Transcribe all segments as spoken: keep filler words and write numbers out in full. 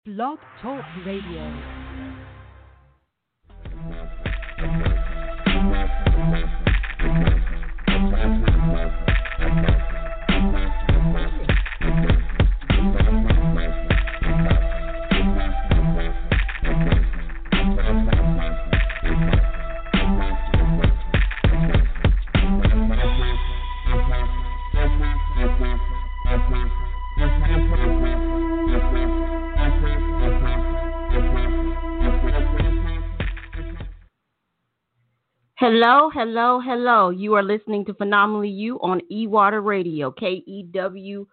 Blog Talk Radio. Hello, hello, hello. You are listening to Phenomenally You on eWater Radio, K E W,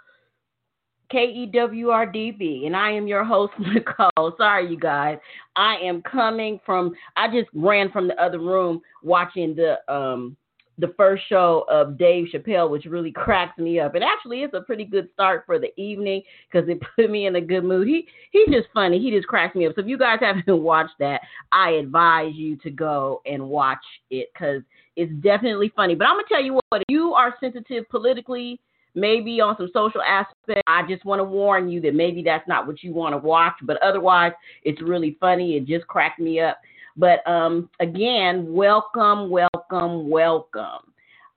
K E W R D B, and I am your host, Nicole. Sorry, you guys. I am coming from, I just ran from the other room watching the um the first show of Dave Chappelle, which really cracks me up. And actually, it's a pretty good start for the evening because it put me in a good mood. He He's just funny. He just cracks me up. So if you guys haven't watched that, I advise you to go and watch it because it's definitely funny. But I'm going to tell you what, if you are sensitive politically, maybe on some social aspect, I just want to warn you that maybe that's not what you want to watch. But otherwise, it's really funny. It just cracked me up. But um, again, welcome, welcome, welcome.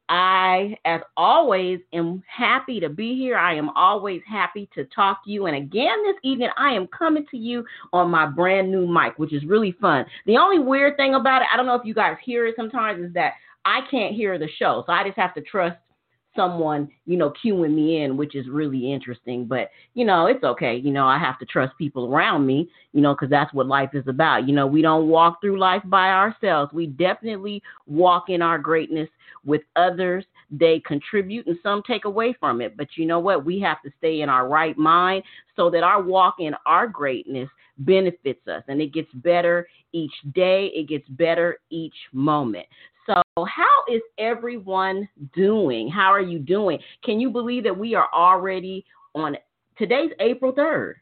I, as always, am happy to be here. I am always happy to talk to you. And again, this evening, I am coming to you on my brand new mic, which is really fun. The only weird thing about it, I don't know if you guys hear it sometimes, is that I can't hear the show. So I just have to trust someone, you know, cueing me in, which is really interesting. But, you know, it's okay. You know, I have to trust people around me, you know, because that's what life is about. You know, we don't walk through life by ourselves. We definitely walk in our greatness with others. They contribute and some take away from it. But you know what? We have to stay in our right mind so that our walk in our greatness benefits us. And it gets better each day. It gets better each moment. So how is everyone doing? How are you doing? Can you believe that we are already on, today's April third.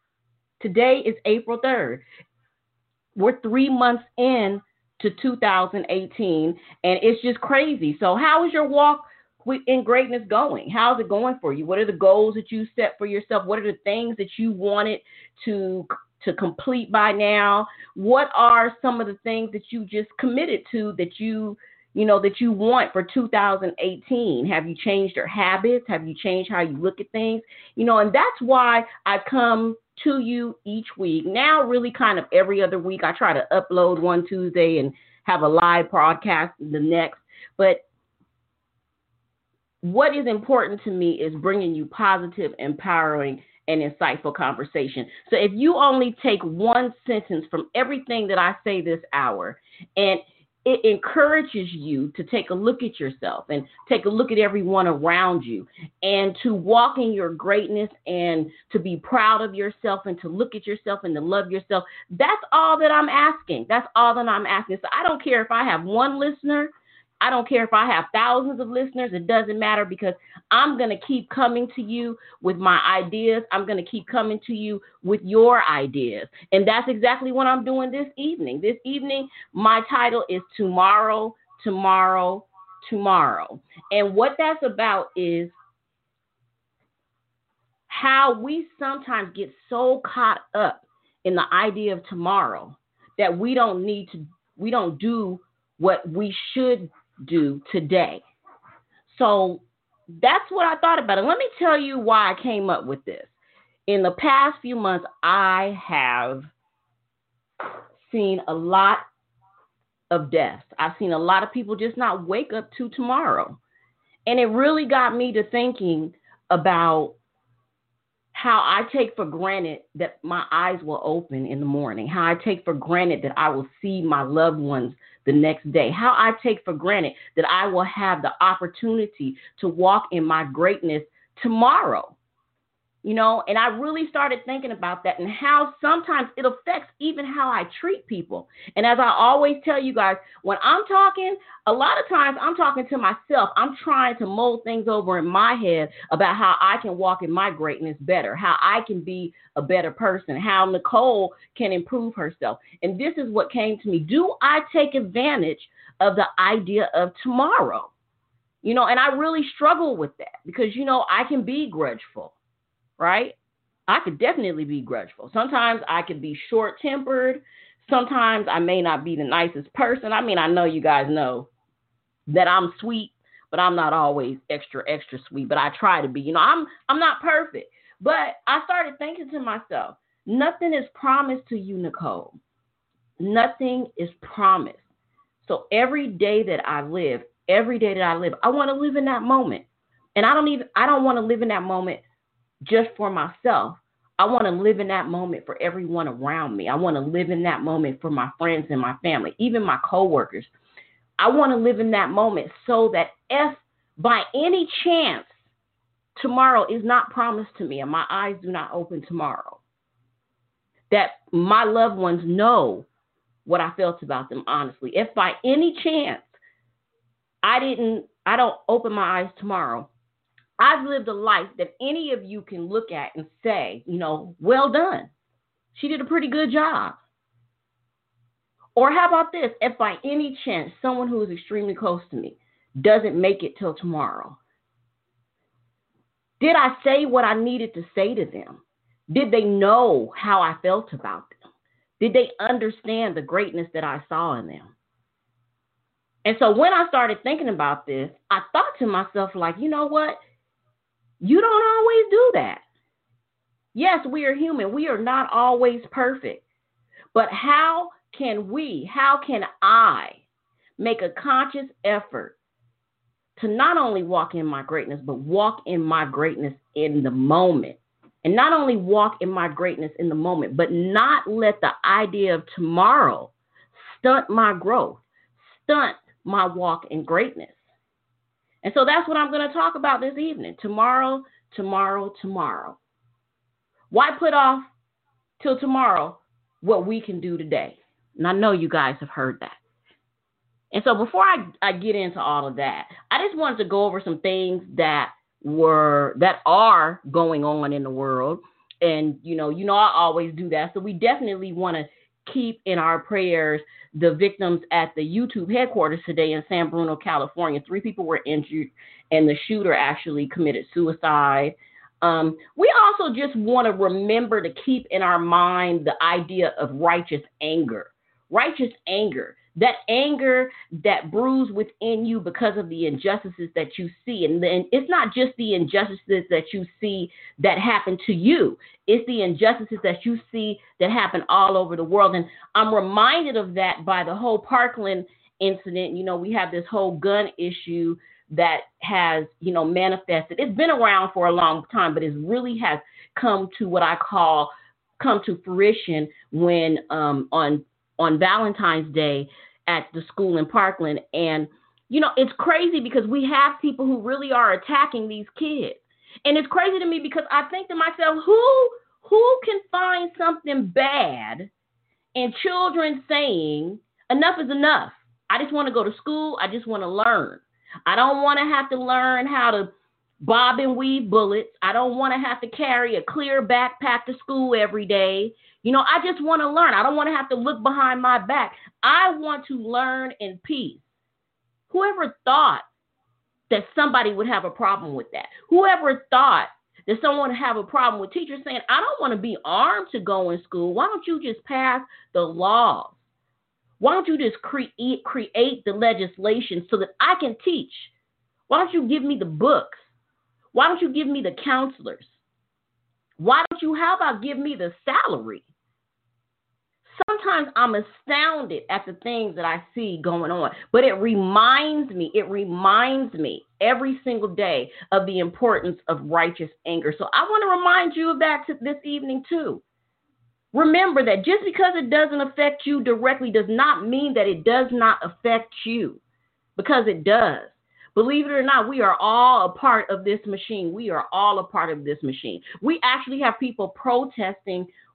Today is April third. We're three months in to two thousand eighteen, and it's just crazy. So how is your walk in greatness going? How's it going for you? What are the goals that you set for yourself? What are the things that you wanted to to complete by now? What are some of the things that you just committed to that you, you know, that you want for two thousand eighteen? Have you changed your habits? Have you changed how you look at things? You know, and that's why I come to you each week. Now, really kind of every other week, I try to upload one Tuesday and have a live broadcast the next. But what is important to me is bringing you positive, empowering, and insightful conversation. So if you only take one sentence from everything that I say this hour, and it encourages you to take a look at yourself and take a look at everyone around you and to walk in your greatness and to be proud of yourself and to look at yourself and to love yourself, that's all that I'm asking. That's all that I'm asking. So I don't care if I have one listener. I don't care if I have thousands of listeners. It doesn't matter because I'm going to keep coming to you with my ideas. I'm going to keep coming to you with your ideas. And that's exactly what I'm doing this evening. This evening, my title is Tomorrow, Tomorrow, Tomorrow. And what that's about is how we sometimes get so caught up in the idea of tomorrow that we don't need to, we don't do what we should do today. So that's what I thought about it. Let me tell you why I came up with this. In the past few months, I have seen a lot of deaths. I've seen a lot of people just not wake up to tomorrow. And it really got me to thinking about how I take for granted that my eyes will open in the morning, how I take for granted that I will see my loved ones the next day, how I take for granted that I will have the opportunity to walk in my greatness tomorrow. You know, and I really started thinking about that and how sometimes it affects even how I treat people. And as I always tell you guys, when I'm talking, a lot of times I'm talking to myself. I'm trying to mold things over in my head about how I can walk in my greatness better, how I can be a better person, how Nicole can improve herself. And this is what came to me. Do I take advantage of the idea of tomorrow? You know, and I really struggle with that because, you know, I can be grudgeful. Right? I could definitely be grudgeful. Sometimes I could be short-tempered. Sometimes I may not be the nicest person. I mean, I know you guys know that I'm sweet, but I'm not always extra, extra sweet. But I try to be. You know, I'm I'm not perfect. But I started thinking to myself, nothing is promised to you, Nicole. Nothing is promised. So every day that I live, every day that I live, I want to live in that moment. And I don't even I don't want to live in that moment just for myself. I want to live in that moment for everyone around me. I want to live in that moment for my friends and my family, even my coworkers. I want to live in that moment so that if by any chance tomorrow is not promised to me and my eyes do not open tomorrow, that my loved ones know what I felt about them honestly. If by any chance I didn't, I don't open my eyes tomorrow, I've lived a life that any of you can look at and say, you know, well done. She did a pretty good job. Or how about this? If by any chance someone who is extremely close to me doesn't make it till tomorrow, did I say what I needed to say to them? Did they know how I felt about them? Did they understand the greatness that I saw in them? And so when I started thinking about this, I thought to myself, like, you know what? You don't always do that. Yes, we are human. We are not always perfect. But how can we, how can I make a conscious effort to not only walk in my greatness, but walk in my greatness in the moment? And not only walk in my greatness in the moment, but not let the idea of tomorrow stunt my growth, stunt my walk in greatness. And so that's what I'm going to talk about this evening. Tomorrow, tomorrow, tomorrow. Why put off till tomorrow what we can do today? And I know you guys have heard that. And so before I, I get into all of that, I just wanted to go over some things that were that are going on in the world. And, you know, you know, I always do that. So we definitely want to keep in our prayers the victims at the YouTube headquarters today in San Bruno, California. Three people were injured, and the shooter actually committed suicide. Um, we also just want to remember to keep in our mind the idea of righteous anger. Righteous anger. That anger that brews within you because of the injustices that you see. And then it's not just the injustices that you see that happen to you. It's the injustices that you see that happen all over the world. And I'm reminded of that by the whole Parkland incident. You know, we have this whole gun issue that has, you know, manifested. It's been around for a long time, but it really has come to what I call come to fruition when um, on on Valentine's Day at the school in Parkland. And, you know, it's crazy because we have people who really are attacking these kids. And it's crazy to me because I think to myself, who who can find something bad in children saying enough is enough? I just want to go to school. I just want to learn. I don't want to have to learn how to bob and weave bullets. I don't want to have to carry a clear backpack to school every day. You know, I just want to learn. I don't want to have to look behind my back. I want to learn in peace. Whoever thought that somebody would have a problem with that? Whoever thought that someone would have a problem with teachers saying, I don't want to be armed to go in school. Why don't you just pass the laws? Why don't you just create create the legislation so that I can teach? Why don't you give me the books? Why don't you give me the counselors? Why don't you, how about give me the salary? Sometimes I'm astounded at the things that I see going on, but it reminds me, it reminds me every single day of the importance of righteous anger. So I want to remind you of that this evening too. Remember that just because it doesn't affect you directly does not mean that it does not affect you, because it does. Believe it or not, we are all a part of this machine. We are all a part of this machine. We actually have people protesting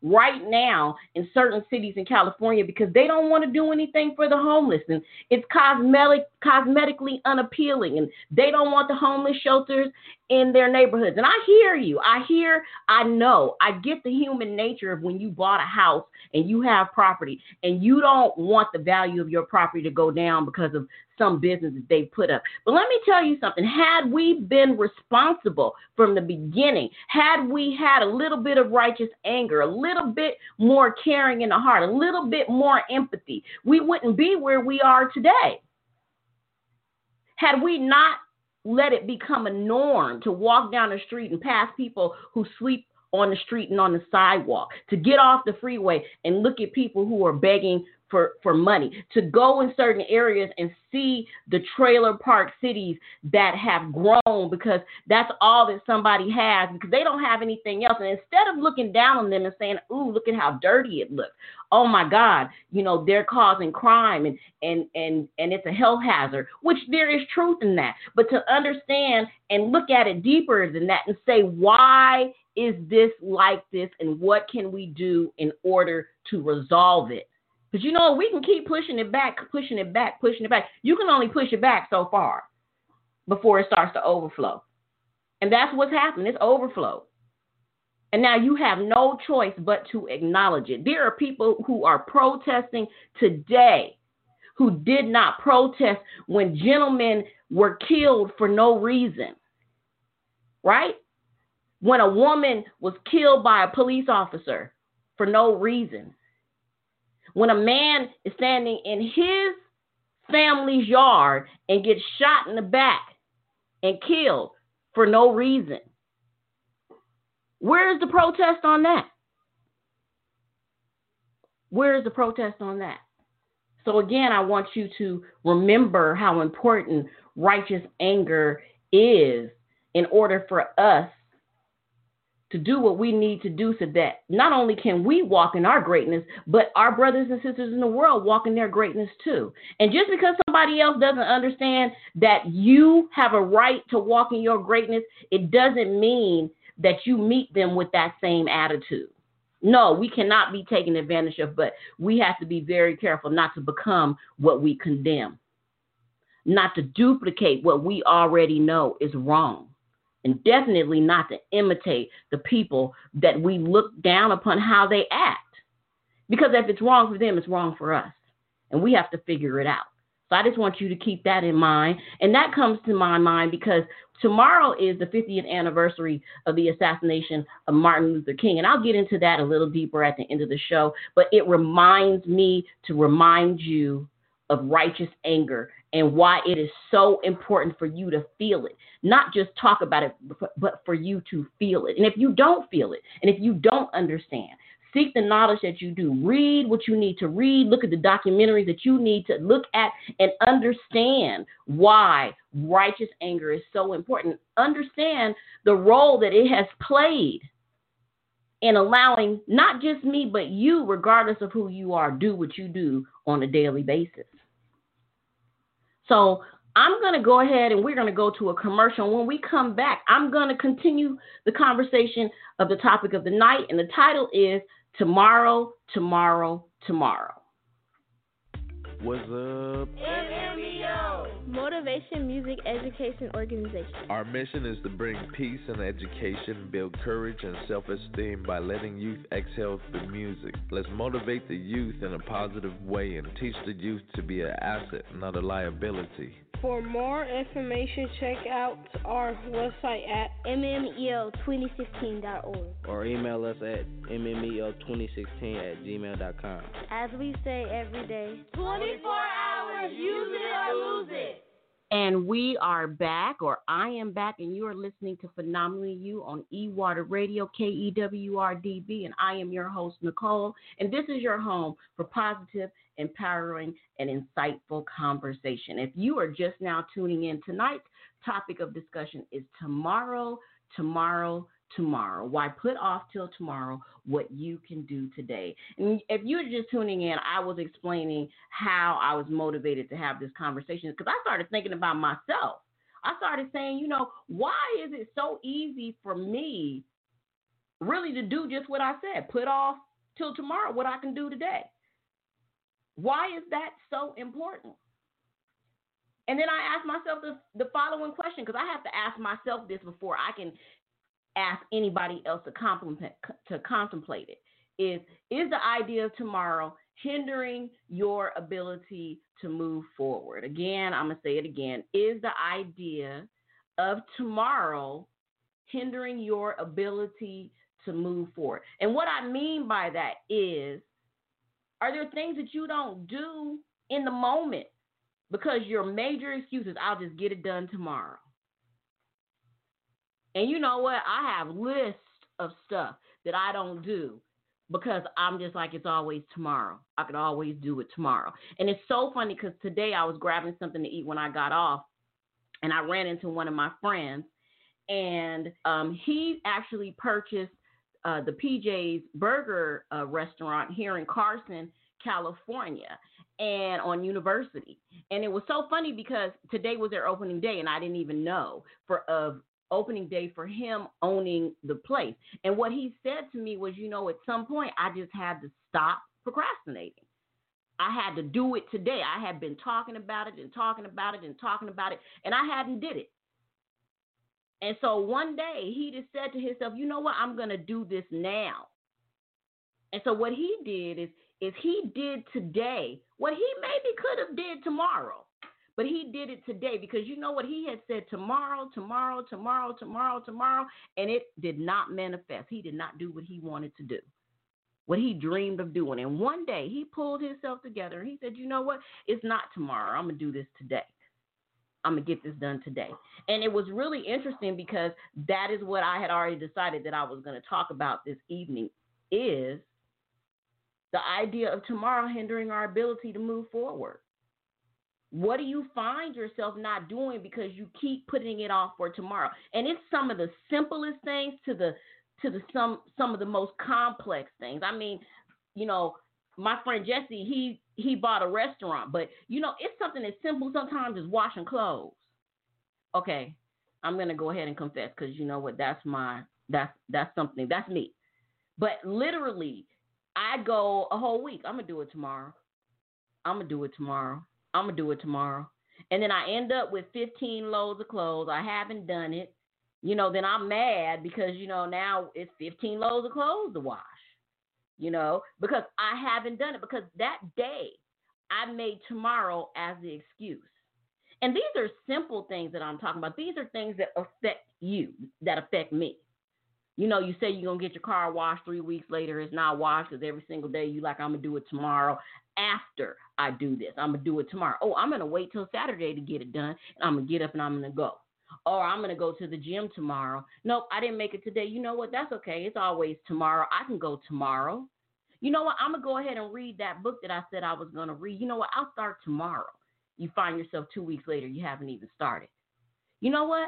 right now in certain cities in California because they don't want to do anything for the homeless. And it's cosmetic, cosmetically unappealing. And they don't want the homeless shelters in their neighborhoods. And I hear you. I hear, I know. I get the human nature of when you bought a house and you have property and you don't want the value of your property to go down because of some business that they put up. But let me tell you something. Had we been responsible from the beginning, had we had a little bit of righteous anger, a little bit more caring in the heart, a little bit more empathy, we wouldn't be where we are today. Had we not let it become a norm to walk down the street and pass people who sleep on the street and on the sidewalk, to get off the freeway and look at people who are begging for, for money, to go in certain areas and see the trailer park cities that have grown because that's all that somebody has because they don't have anything else. And instead of looking down on them and saying, ooh, look at how dirty it looks. Oh my God, you know, they're causing crime and, and, and, and it's a health hazard, which there is truth in that. But to understand and look at it deeper than that and say, why is this like this and what can we do in order to resolve it? Because, you know, we can keep pushing it back, pushing it back, pushing it back. You can only push it back so far before it starts to overflow. And that's what's happening. It's overflow. And now you have no choice but to acknowledge it. There are people who are protesting today who did not protest when gentlemen were killed for no reason, right? When a woman was killed by a police officer for no reason. When a man is standing in his family's yard and gets shot in the back and killed for no reason. Where's the protest on that? Where is the protest on that? So again, I want you to remember how important righteous anger is in order for us to do what we need to do so that not only can we walk in our greatness, but our brothers and sisters in the world walk in their greatness too. And just because somebody else doesn't understand that you have a right to walk in your greatness, it doesn't mean that you meet them with that same attitude. No, we cannot be taken advantage of, but we have to be very careful not to become what we condemn, not to duplicate what we already know is wrong. And definitely not to imitate the people that we look down upon how they act. Because if it's wrong for them, it's wrong for us. And we have to figure it out. So I just want you to keep that in mind. And that comes to my mind because tomorrow is the fiftieth anniversary of the assassination of Martin Luther King. And I'll get into that a little deeper at the end of the show. But it reminds me to remind you of righteous anger and why it is so important for you to feel it. Not just talk about it, but for you to feel it. And if you don't feel it, and if you don't understand, seek the knowledge that you do. Read what you need to read. Look at the documentaries that you need to look at and understand why righteous anger is so important. Understand the role that it has played in allowing not just me, but you, regardless of who you are, do what you do on a daily basis. So I'm going to go ahead and we're going to go to a commercial. When we come back, I'm going to continue the conversation of the topic of the night. And the title is Tomorrow, Tomorrow, Tomorrow. What's up? M M E O, Motivation Music Education Organization. Our mission is to bring peace and education, build courage and self-esteem by letting youth exhale through music. Let's motivate the youth in a positive way and teach the youth to be an asset, not a liability. For more information, check out our website at M M E O twenty sixteen dot org. Or email us at M M E O twenty sixteen at gmail dot com. As we say every day, twenty-four hours, use it or lose it. And we are back, or I am back, and you are listening to Phenomenally You on E-Water Radio, K E W R D B, and I am your host, Nicole, and this is your home for positive, empowering, and insightful conversation. If you are just now tuning in, tonight's topic of discussion is tomorrow, tomorrow, tomorrow. Why put off till tomorrow what you can do today? And if you're just tuning in, I was explaining how I was motivated to have this conversation because I started thinking about myself. I started saying, you know, why is it so easy for me really to do just what I said, put off till tomorrow what I can do today. Why is that so important? And then I ask myself the, the following question, because I have to ask myself this before I can ask anybody else to compliment, to contemplate it. Is, is the idea of tomorrow hindering your ability to move forward? Again, I'm going to say it again. Is the idea of tomorrow hindering your ability to move forward? And what I mean by that is, are there things that you don't do in the moment because your major excuse is, I'll just get it done tomorrow? And you know what? I have lists of stuff that I don't do because I'm just like, it's always tomorrow. I could always do it tomorrow. And it's so funny because today I was grabbing something to eat when I got off, and I ran into one of my friends, and um, he actually purchased uh, the P J's Burger uh, restaurant here in Carson, California, and on University. And it was so funny because today was their opening day, and I didn't even know for of opening day for him owning the place. And what he said to me was, you know, at some point I just had to stop procrastinating. I had to do it today. I had been talking about it and talking about it and talking about it, and I hadn't did it. And so one day he just said to himself, you know what, I'm going to do this now. And so what he did is, is he did today what he maybe could have did tomorrow. But he did it today because you know what? He had said tomorrow, tomorrow, tomorrow, tomorrow, tomorrow, and it did not manifest. He did not do what he wanted to do, what he dreamed of doing. And one day he pulled himself together and he said, you know what? It's not tomorrow. I'm going to do this today. I'm going to get this done today. And it was really interesting because that is what I had already decided that I was going to talk about this evening, is the idea of tomorrow hindering our ability to move forward. What do you find yourself not doing because you keep putting it off for tomorrow? And it's some of the simplest things to the to the some some of the most complex things. I mean, you know, my friend Jesse, he he bought a restaurant, but you know, it's something as simple sometimes as washing clothes. Okay, I'm gonna go ahead and confess because you know what, that's my that's that's something that's me. But literally, I go a whole week. I'm gonna do it tomorrow. I'm gonna do it tomorrow. I'm going to do it tomorrow. And then I end up with fifteen loads of clothes. I haven't done it. You know, then I'm mad because, you know, now it's fifteen loads of clothes to wash, you know, because I haven't done it, because that day I made tomorrow as the excuse. And these are simple things that I'm talking about. These are things that affect you, that affect me. You know, you say you're going to get your car washed three weeks later. It's not washed because every single day you like, I'm going to do it tomorrow after I do this. I'm going to do it tomorrow. Oh, I'm going to wait till Saturday to get it done. And I'm going to get up and I'm going to go. Or I'm going to go to the gym tomorrow. Nope, I didn't make it today. You know what? That's okay. It's always tomorrow. I can go tomorrow. You know what? I'm going to go ahead and read that book that I said I was going to read. You know what? I'll start tomorrow. You find yourself two weeks later, you haven't even started. You know what?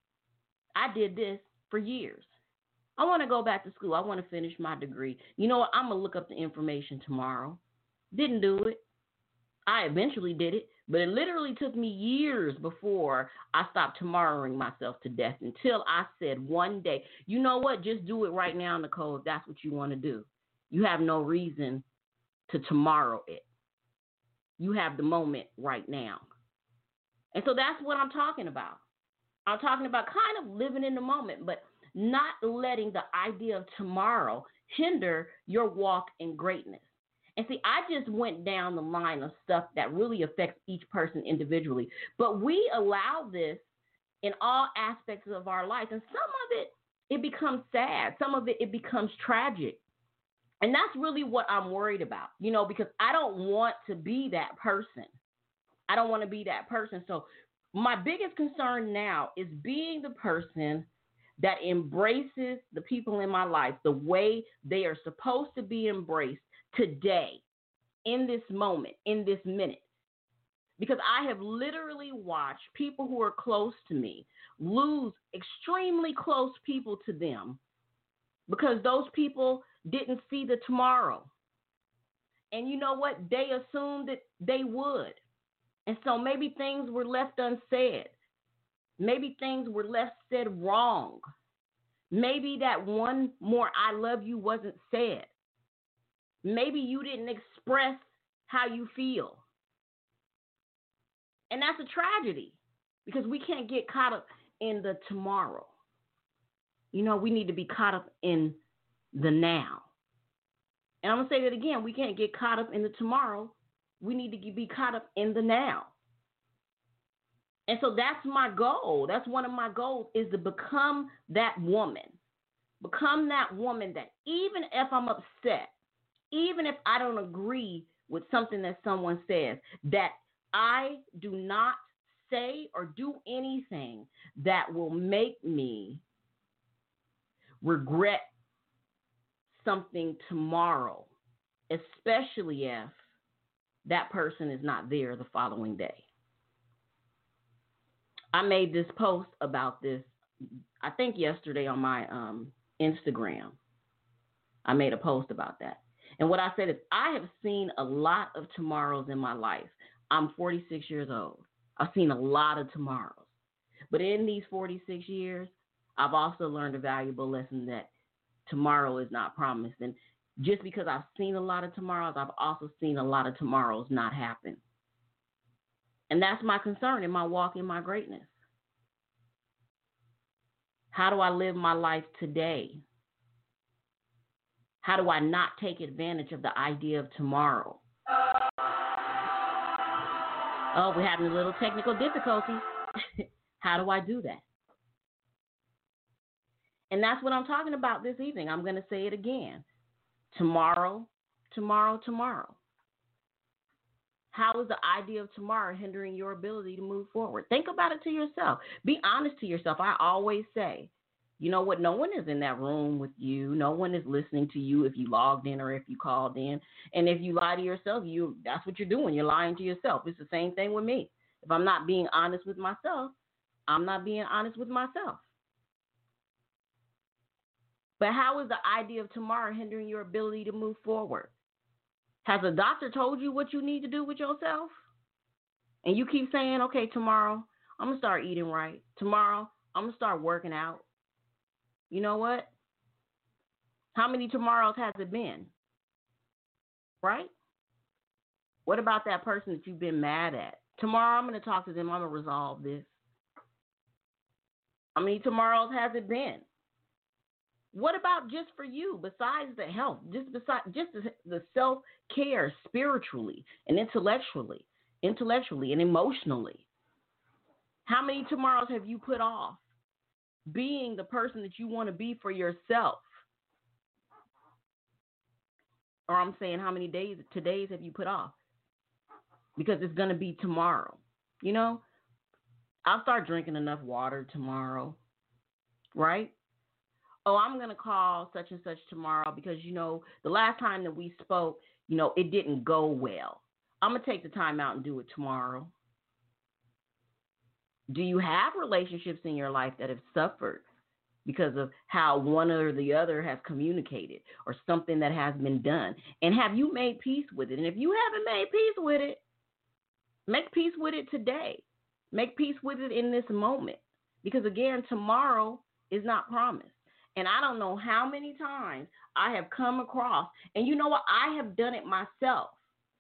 I did this for years. I want to go back to school. I want to finish my degree. You know what? I'm going to look up the information tomorrow. Didn't do it. I eventually did it, but it literally took me years before I stopped tomorrowing myself to death, until I said one day, you know what? Just do it right now, Nicole, if that's what you want to do. You have no reason to tomorrow it. You have the moment right now. And so that's what I'm talking about. I'm talking about kind of living in the moment, but not letting the idea of tomorrow hinder your walk in greatness. And see, I just went down the line of stuff that really affects each person individually. But we allow this in all aspects of our life. And some of it, it becomes sad. Some of it, it becomes tragic. And that's really what I'm worried about, you know, because I don't want to be that person. I don't want to be that person. So my biggest concern now is being the person that embraces the people in my life the way they are supposed to be embraced today, in this moment, in this minute. Because I have literally watched people who are close to me lose extremely close people to them because those people didn't see the tomorrow. And you know what? They assumed that they would. And so maybe things were left unsaid. Maybe things were left said wrong. Maybe that one more I love you wasn't said. Maybe you didn't express how you feel. And that's a tragedy because we can't get caught up in the tomorrow. You know, we need to be caught up in the now. And I'm going to say that again. We can't get caught up in the tomorrow. We need to be caught up in the now. And so that's my goal. That's one of my goals, is to become that woman. Become that woman that even if I'm upset, even if I don't agree with something that someone says, that I do not say or do anything that will make me regret something tomorrow, especially if that person is not there the following day. I made this post about this, I think yesterday on my um, Instagram. I made a post about that. And what I said is, I have seen a lot of tomorrows in my life. I'm forty-six years old. I've seen a lot of tomorrows. But in these forty-six years, I've also learned a valuable lesson that tomorrow is not promised. And just because I've seen a lot of tomorrows, I've also seen a lot of tomorrows not happen. And that's my concern in my walk in my greatness. How do I live my life today? How do I not take advantage of the idea of tomorrow? Oh, we're having a little technical difficulty. How do I do that? And that's what I'm talking about this evening. I'm going to say it again. Tomorrow, tomorrow, tomorrow. How is the idea of tomorrow hindering your ability to move forward? Think about it to yourself. Be honest to yourself. I always say, you know what? No one is in that room with you. No one is listening to you if you logged in or if you called in. And if you lie to yourself, you that's what you're doing. You're lying to yourself. It's the same thing with me. If I'm not being honest with myself, I'm not being honest with myself. But how is the idea of tomorrow hindering your ability to move forward? Has a doctor told you what you need to do with yourself? And you keep saying, okay, tomorrow I'm going to start eating right. Tomorrow I'm going to start working out. You know what? How many tomorrows has it been? Right? What about that person that you've been mad at? Tomorrow I'm going to talk to them. I'm going to resolve this. How many tomorrows has it been? What about just for you, besides the health, just besides just the self-care spiritually and intellectually, intellectually and emotionally? How many tomorrows have you put off being the person that you want to be for yourself? Or I'm saying, how many days, todays have you put off? Because it's going to be tomorrow. You know, I'll start drinking enough water tomorrow, right? Oh, I'm going to call such and such tomorrow because, you know, the last time that we spoke, you know, it didn't go well. I'm going to take the time out and do it tomorrow. Do you have relationships in your life that have suffered because of how one or the other has communicated or something that has been done? And have you made peace with it? And if you haven't made peace with it, make peace with it today. Make peace with it in this moment. Because, again, tomorrow is not promised. And I don't know how many times I have come across, and you know what? I have done it myself.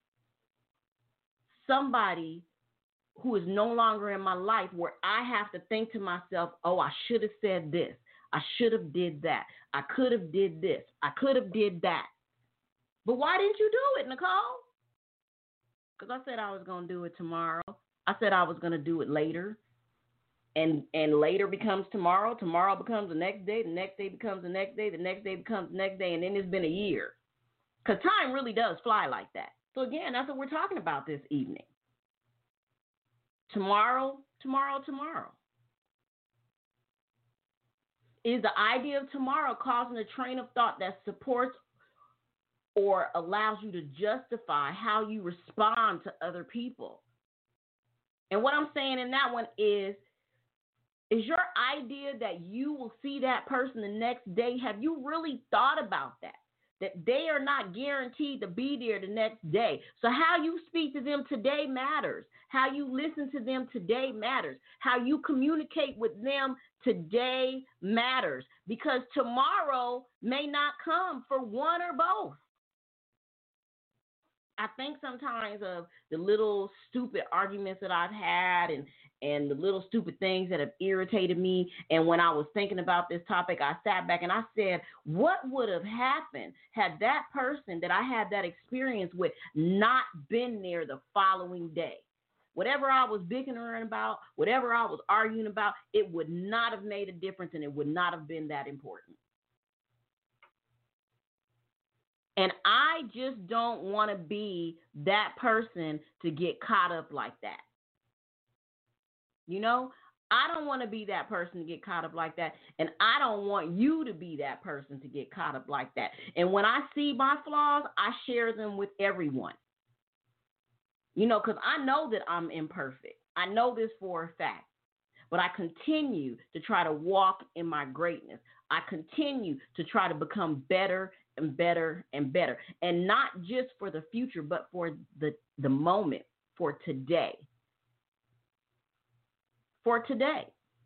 Somebody who is no longer in my life where I have to think to myself, oh, I should have said this. I should have did that. I could have did this. I could have did that. But why didn't you do it, Nicole? Because I said I was going to do it tomorrow. I said I was going to do it later. And and later becomes tomorrow. Tomorrow becomes the next day. The next day becomes the next day. The next day becomes the next day. And then it's been a year. Because time really does fly like that. So, again, that's what we're talking about this evening. Tomorrow, tomorrow, tomorrow. Is the idea of tomorrow causing a train of thought that supports or allows you to justify how you respond to other people? And what I'm saying in that one is, is your idea that you will see that person the next day, have you really thought about that? That they are not guaranteed to be there the next day. So how you speak to them today matters. How you listen to them today matters. How you communicate with them today matters. Because tomorrow may not come for one or both. I think sometimes of the little stupid arguments that I've had and and the little stupid things that have irritated me. And when I was thinking about this topic, I sat back and I said, what would have happened had that person that I had that experience with not been there the following day? Whatever I was bickering about, whatever I was arguing about, it would not have made a difference and it would not have been that important. And I just don't want to be that person to get caught up like that. You know, I don't want to be that person to get caught up like that. And I don't want you to be that person to get caught up like that. And when I see my flaws, I share them with everyone. You know, because I know that I'm imperfect. I know this for a fact. But I continue to try to walk in my greatness. I continue to try to become better and better and better. And not just for the future, but for the, the moment, for today. For today.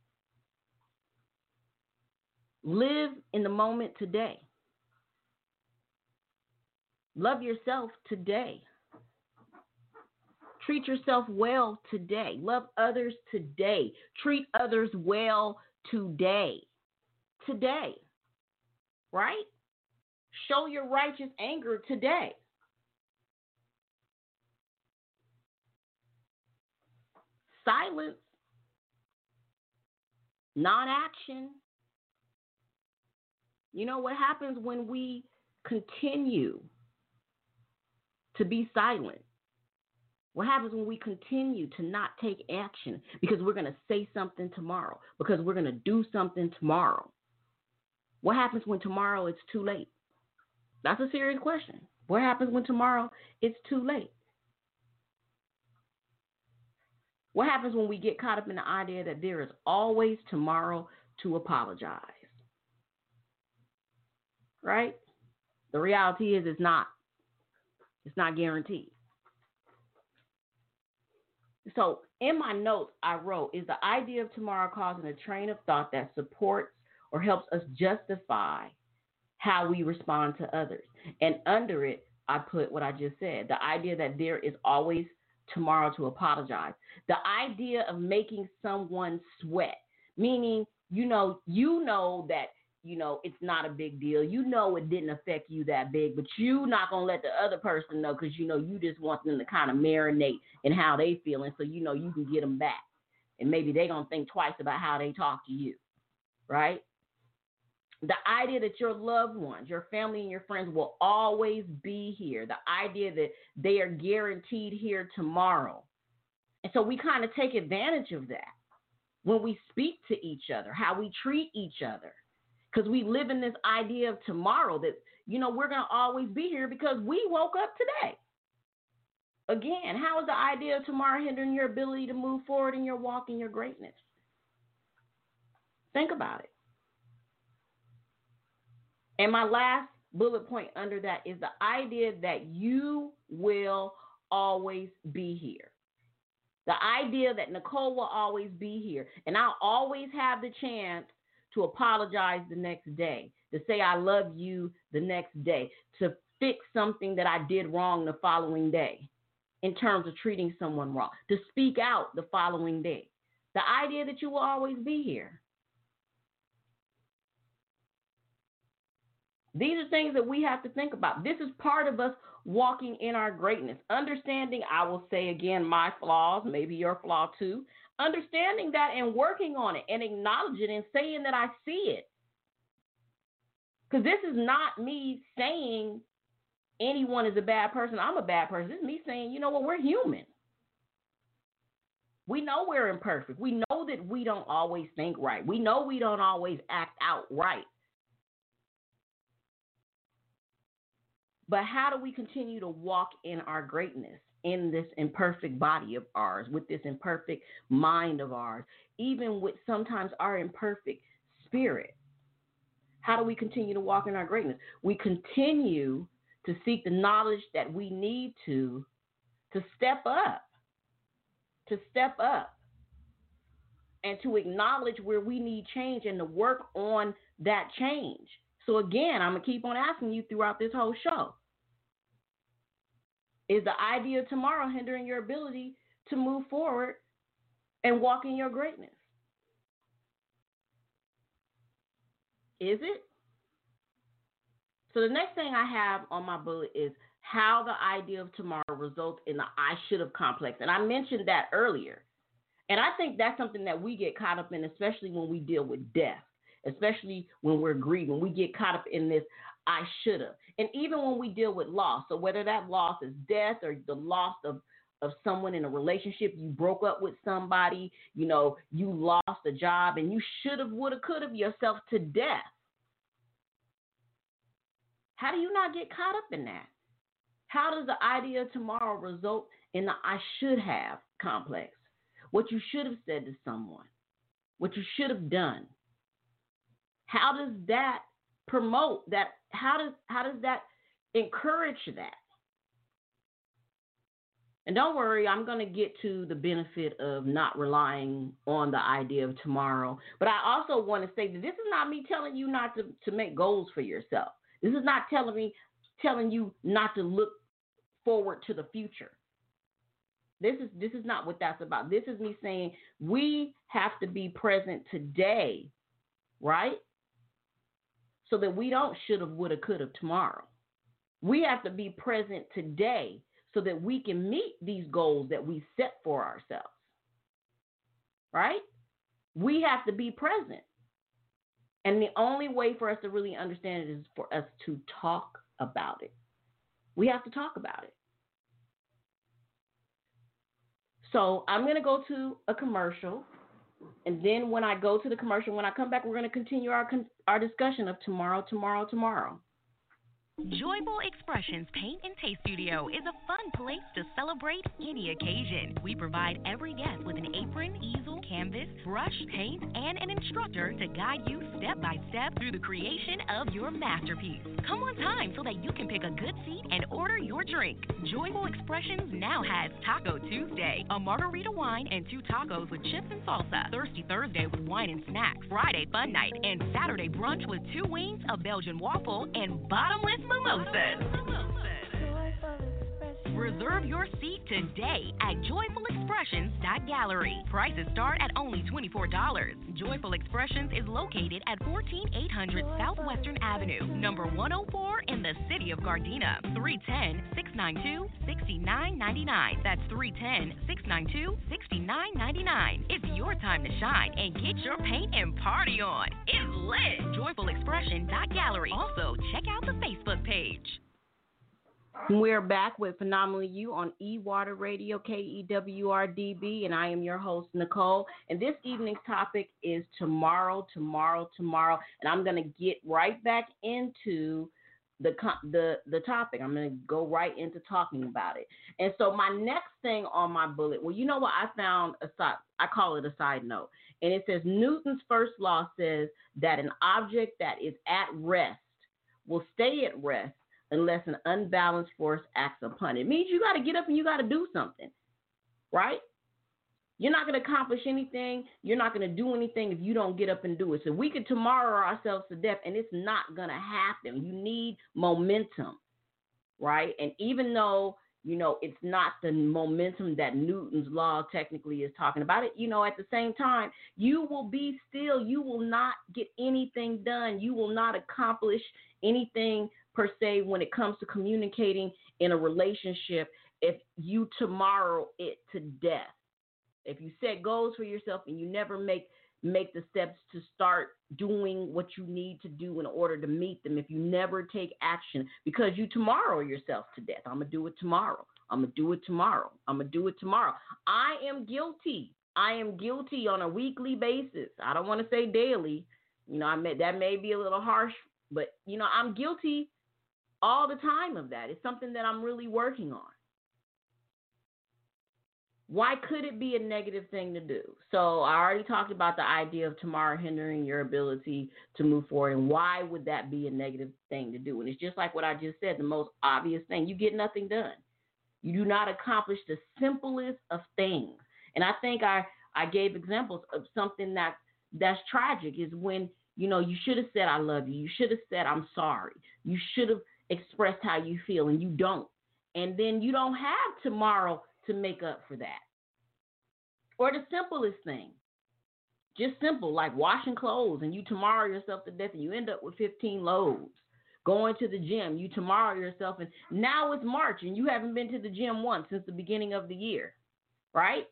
Live in the moment today. Love yourself today. Treat yourself well today. Love others today. Treat others well today. Today. Right? Show your righteous anger today. Silence. Non-action. You know what happens when we continue to be silent? What happens when we continue to not take action because we're going to say something tomorrow, because we're going to do something tomorrow? What happens when tomorrow it's too late? That's a serious question. What happens when tomorrow it's too late? What happens when we get caught up in the idea that there is always tomorrow to apologize? Right? The reality is it's not. It's not guaranteed. So in my notes, I wrote, is the idea of tomorrow causing a train of thought that supports or helps us justify how we respond to others? And under it, I put what I just said, the idea that there is always tomorrow to apologize. The idea of making someone sweat, meaning, you know, you know that, you know, it's not a big deal. You know it didn't affect you that big, but you not going to let the other person know because, you know, you just want them to kind of marinate in how they feeling so, you know, you can get them back. And maybe they going to think twice about how they talk to you, right? The idea that your loved ones, your family and your friends will always be here. The idea that they are guaranteed here tomorrow. And so we kind of take advantage of that when we speak to each other, how we treat each other. Because we live in this idea of tomorrow that, you know, we're going to always be here because we woke up today. Again, how is the idea of tomorrow hindering your ability to move forward in your walk in your greatness? Think about it. And my last bullet point under that is the idea that you will always be here. The idea that Nicole will always be here and I'll always have the chance to apologize the next day, to say I love you the next day, to fix something that I did wrong the following day in terms of treating someone wrong, to speak out the following day. The idea that you will always be here. These are things that we have to think about. This is part of us walking in our greatness. Understanding, I will say again, my flaws, maybe your flaw too. Understanding that and working on it and acknowledging it and saying that I see it. Because this is not me saying anyone is a bad person. I'm a bad person. This is me saying, you know what, we're human. We know we're imperfect. We know that we don't always think right. We know we don't always act out right. But how do we continue to walk in our greatness in this imperfect body of ours, with this imperfect mind of ours, even with sometimes our imperfect spirit? How do we continue to walk in our greatness? We continue to seek the knowledge that we need to, to step up, to step up, and to acknowledge where we need change and to work on that change. So again, I'm going to keep on asking you throughout this whole show. Is the idea of tomorrow hindering your ability to move forward and walk in your greatness? Is it? So the next thing I have on my bullet is how the idea of tomorrow results in the I should have complex. And I mentioned that earlier. And I think that's something that we get caught up in, especially when we deal with death, especially when we're grieving. We get caught up in this I should have. And even when we deal with loss, so whether that loss is death or the loss of, of someone in a relationship, you broke up with somebody, you know, you lost a job and you should have, would have, could have yourself to death. How do you not get caught up in that? How does the idea of tomorrow result in the I should have complex? What you should have said to someone, what you should have done. How does that promote that? How does how does that encourage that? And don't worry, I'm going to get to the benefit of not relying on the idea of tomorrow. But I also want to say that this is not me telling you not to, to make goals for yourself. This is not telling me, telling you not to look forward to the future. This is this is not what that's about. This is me saying we have to be present today, right? So that we don't shoulda, woulda, coulda tomorrow. We have to be present today so that we can meet these goals that we set for ourselves, right? We have to be present. And the only way for us to really understand it is for us to talk about it. We have to talk about it. So I'm going to go to a commercial. And then when I go to the commercial, when I come back, we're going to continue our our discussion of tomorrow, tomorrow, tomorrow. Joyful Expressions Paint and Taste Studio is a fun place to celebrate any occasion. We provide every guest with an apron, easel, canvas, brush, paint, and an instructor to guide you step by step through the creation of your masterpiece. Come on time so that you can pick a good seat and order your drink. Joyful Expressions now has Taco Tuesday, a margarita wine and two tacos with chips and salsa. Thirsty Thursday with wine and snacks. Friday fun night and Saturday brunch with two wings, a Belgian waffle, and bottomless mimosas. Reserve your seat today at joyful expressions dot gallery. Prices start at only twenty-four dollars. Joyful Expressions is located at fourteen eight hundred Southwestern Avenue, number one oh four in the city of Gardena. three one zero, six nine two, six nine nine nine. That's three one zero, six nine two, six nine nine nine. It's your time to shine and get your paint and party on. It's lit. joyful expression dot gallery. Also, check out the Facebook page. We're back with Phenomenally You on E-Water Radio, K E W R D B, and I am your host, Nicole. And this evening's topic is tomorrow, tomorrow, tomorrow. And I'm going to get right back into the the the topic. I'm going to go right into talking about it. And so my next thing on my bullet, well, you know what? I found a side, I call it a side note. And it says Newton's first law says that an object that is at rest will stay at rest unless an unbalanced force acts upon it. It means you got to get up and you got to do something, right? You're not going to accomplish anything. You're not going to do anything if you don't get up and do it. So we could tomorrow ourselves to death, and it's not going to happen. You need momentum, right? And even though, you know, it's not the momentum that Newton's law technically is talking about it, you know, at the same time, you will be still, you will not get anything done. You will not accomplish anything per se when it comes to communicating in a relationship if you tomorrow it to death. If you set goals for yourself and you never make make the steps to start doing what you need to do in order to meet them, if you never take action because you tomorrow yourself to death, I'm going to do it tomorrow. I'm going to do it tomorrow. I'm going to do it tomorrow. I am guilty. I am guilty on a weekly basis. I don't want to say daily. You know, I may, that may be a little harsh, but, you know, I'm guilty all the time of that. It's something that I'm really working on. Why could it be a negative thing to do? So I already talked about the idea of tomorrow hindering your ability to move forward, and why would that be a negative thing to do? And it's just like what I just said, the most obvious thing. You get nothing done. You do not accomplish the simplest of things. And I think I, I gave examples of something that that's tragic is when, you know, you should have said I love you. You should have said I'm sorry. You should have expressed how you feel, and you don't. And then you don't have tomorrow to make up for that. Or the simplest thing, just simple, like washing clothes, and you tomorrow yourself to death and you end up with fifteen loads. Going to the gym, you tomorrow yourself, and now it's March and you haven't been to the gym once since the beginning of the year, right?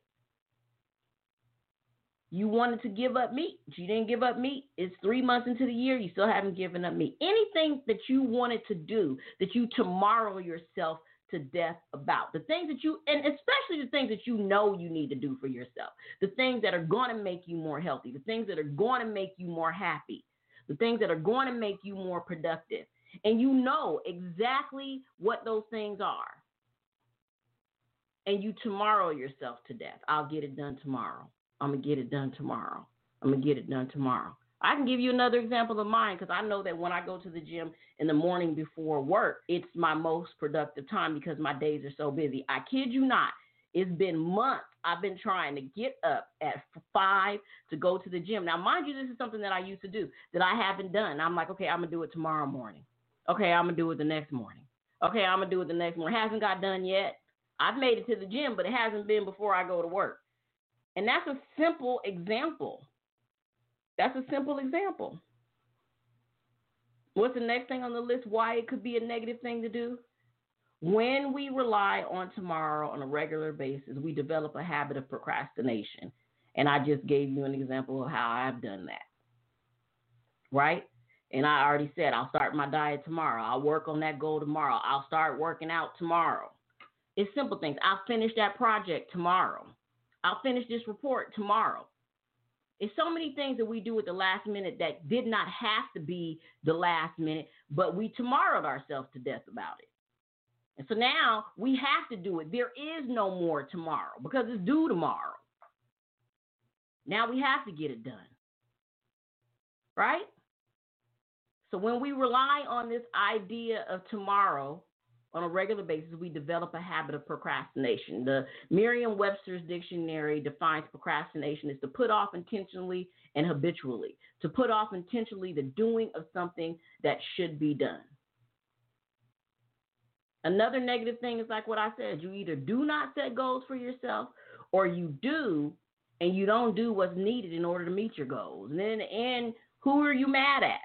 You wanted to give up meat, but you didn't give up meat. It's three months into the year, you still haven't given up meat. Anything that you wanted to do that you tomorrow yourself to death about, the things that you, and especially the things that you know you need to do for yourself, the things that are going to make you more healthy, the things that are going to make you more happy, the things that are going to make you more productive. And you know exactly what those things are. And you tomorrow yourself to death. I'll get it done tomorrow. I'm going to get it done tomorrow. I'm going to get it done tomorrow. I can give you another example of mine because I know that when I go to the gym in the morning before work, it's my most productive time because my days are so busy. I kid you not. It's been months I've been trying to get up at five to go to the gym. Now, mind you, this is something that I used to do that I haven't done. I'm like, okay, I'm going to do it tomorrow morning. Okay, I'm going to do it the next morning. Okay, I'm going to do it the next morning. It hasn't got done yet. I've made it to the gym, but it hasn't been before I go to work. And that's a simple example. That's a simple example. What's the next thing on the list? Why it could be a negative thing to do? When we rely on tomorrow on a regular basis, we develop a habit of procrastination. And I just gave you an example of how I've done that. Right? And I already said, I'll start my diet tomorrow. I'll work on that goal tomorrow. I'll start working out tomorrow. It's simple things. I'll finish that project tomorrow. I'll finish this report tomorrow. It's so many things that we do at the last minute that did not have to be the last minute, but we tomorrowed ourselves to death about it. And so now we have to do it. There is no more tomorrow because it's due tomorrow. Now we have to get it done. Right? So when we rely on this idea of tomorrow on a regular basis, we develop a habit of procrastination. The Merriam-Webster's dictionary defines procrastination as to put off intentionally and habitually, to put off intentionally the doing of something that should be done. Another negative thing is like what I said. You either do not set goals for yourself or you do and you don't do what's needed in order to meet your goals. And then in the end, who are you mad at?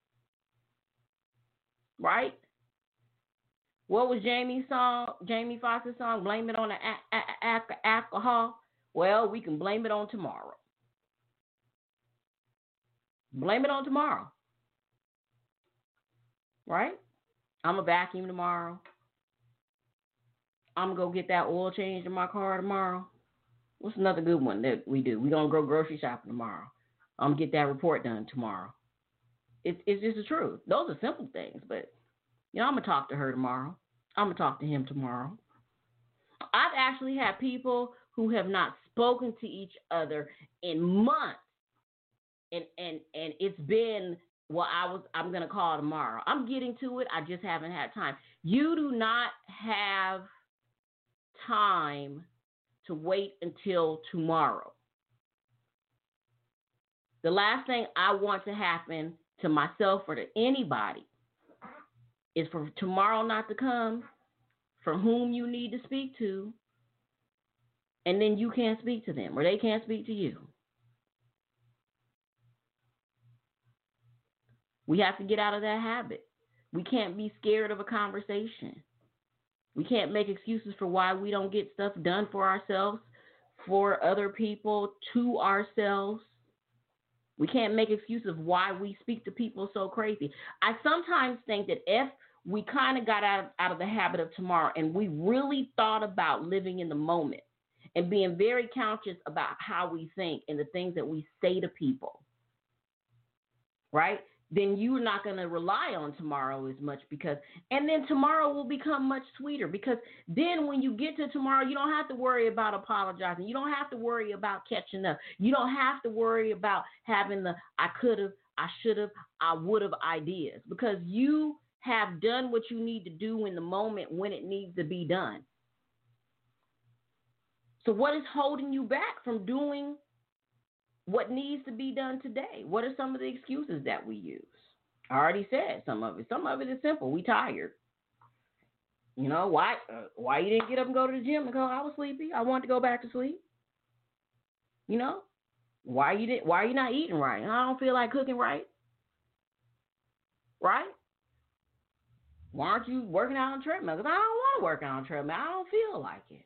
Right? What was Jamie's song, Jamie Foxx's song, Blame It on the a- a- a- Alcohol? Well, we can blame it on tomorrow. Blame it on tomorrow. Right? I'm going to vacuum tomorrow. I'm going to go get that oil change in my car tomorrow. What's another good one that we do? We're going to go grocery shopping tomorrow. I'm going to get that report done tomorrow. It's, it's just the truth. Those are simple things, but, you know, I'm going to talk to her tomorrow. I'm going to talk to him tomorrow. I've actually had people who have not spoken to each other in months. And and and it's been, well, I was, I'm going to call tomorrow. I'm getting to it. I just haven't had time. You do not have time to wait until tomorrow. The last thing I want to happen to myself or to anybody is for tomorrow not to come, for whom you need to speak to, and then you can't speak to them or they can't speak to you. We have to get out of that habit. We can't be scared of a conversation. We can't make excuses for why we don't get stuff done for ourselves, for other people, to ourselves. We can't make excuses of why we speak to people so crazy. I sometimes think that if we kind of got out of, out of the habit of tomorrow and we really thought about living in the moment and being very conscious about how we think and the things that we say to people, right? Then you're not going to rely on tomorrow as much because, and then tomorrow will become much sweeter because then when you get to tomorrow, you don't have to worry about apologizing. You don't have to worry about catching up. You don't have to worry about having the I could have, I should have, I would have ideas because you have done what you need to do in the moment when it needs to be done. So what is holding you back from doing what needs to be done today? What are some of the excuses that we use? I already said some of it. Some of it is simple. We tired. You know, why uh, why you didn't get up and go to the gym? Because I was sleepy. I wanted to go back to sleep. You know? Why you didn't why are you not eating right? I don't feel like cooking right. Right? Why aren't you working out on the treadmill? Because I don't want to work out on the treadmill. I don't feel like it.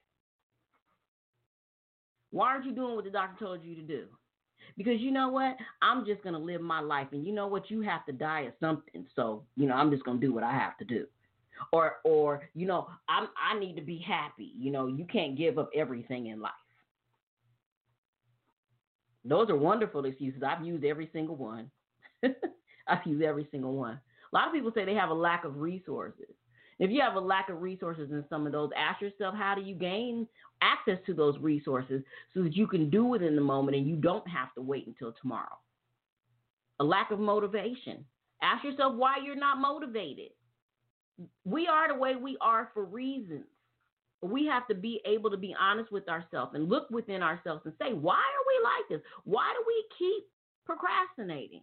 Why aren't you doing what the doctor told you to do? Because you know what? I'm just going to live my life. And you know what? You have to die of something. So, you know, I'm just going to do what I have to do. Or, or you know, I'm, I need to be happy. You know, you can't give up everything in life. Those are wonderful excuses. I've used every single one. I've used every single one. A lot of people say they have a lack of resources. If you have a lack of resources in some of those, ask yourself, how do you gain access to those resources so that you can do it in the moment and you don't have to wait until tomorrow? A lack of motivation. Ask yourself why you're not motivated. We are the way we are for reasons. We have to be able to be honest with ourselves and look within ourselves and say, why are we like this? Why do we keep procrastinating?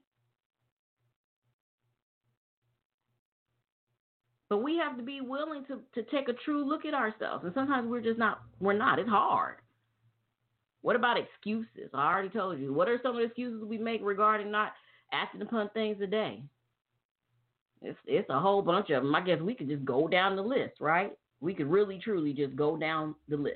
But we have to be willing to, to take a true look at ourselves. And sometimes we're just not, we're not. It's hard. What about excuses? I already told you. What are some of the excuses we make regarding not acting upon things today? It's, it's a whole bunch of them. I guess we could just go down the list, right? We could really, truly just go down the list.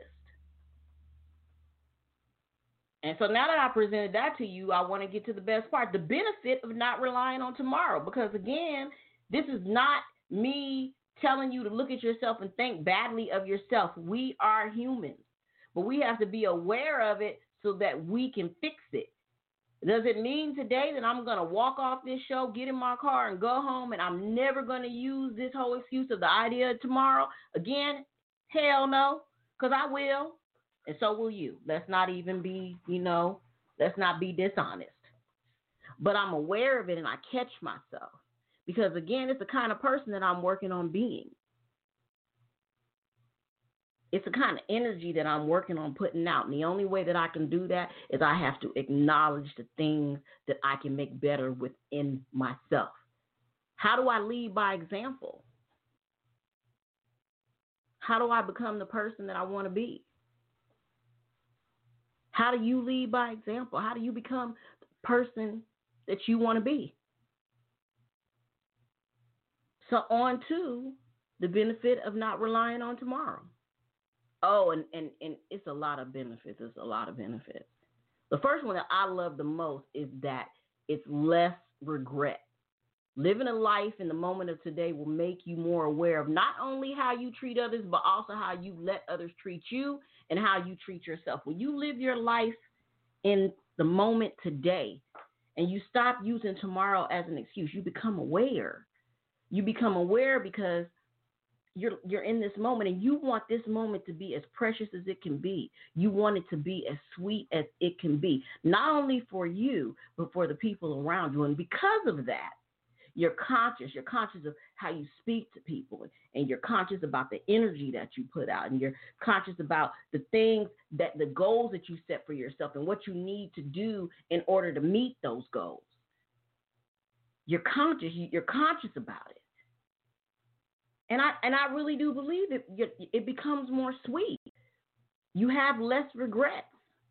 And so now that I presented that to you, I want to get to the best part, the benefit of not relying on tomorrow. Because, again, this is not me telling you to look at yourself and think badly of yourself. We are humans, but we have to be aware of it so that we can fix it. Does it mean today that I'm going to walk off this show, get in my car, and go home, and I'm never going to use this whole excuse of the idea of tomorrow? Again, hell no, because I will, and so will you. Let's not even be, you know, let's not be dishonest. But I'm aware of it, and I catch myself. Because, again, it's the kind of person that I'm working on being. It's the kind of energy that I'm working on putting out. And the only way that I can do that is I have to acknowledge the things that I can make better within myself. How do I lead by example? How do I become the person that I want to be? How do you lead by example? How do you become the person that you want to be? So on to the benefit of not relying on tomorrow. Oh, and, and, and it's a lot of benefits. It's a lot of benefits. The first one that I love the most is that it's less regret. Living a life in the moment of today will make you more aware of not only how you treat others, but also how you let others treat you and how you treat yourself. When you live your life in the moment today and you stop using tomorrow as an excuse, you become aware. You become aware because you're you're in this moment and you want this moment to be as precious as it can be. You want it to be as sweet as it can be, not only for you, but for the people around you. And because of that, you're conscious. You're conscious of how you speak to people, and you're conscious about the energy that you put out, and you're conscious about the things that the goals that you set for yourself and what you need to do in order to meet those goals. You're conscious. You're conscious about it. And I and I really do believe it. It becomes more sweet. You have less regrets,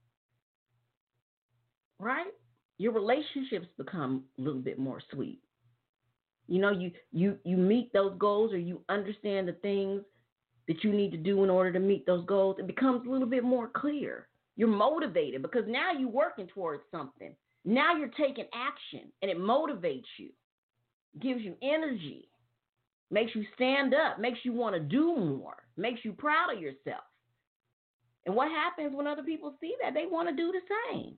right? Your relationships become a little bit more sweet. You know, you you you meet those goals, or you understand the things that you need to do in order to meet those goals. It becomes a little bit more clear. You're motivated because now you're working towards something. Now you're taking action, and it motivates you, gives you energy. Makes you stand up, makes you want to do more, makes you proud of yourself. And what happens when other people see that? They want to do the same.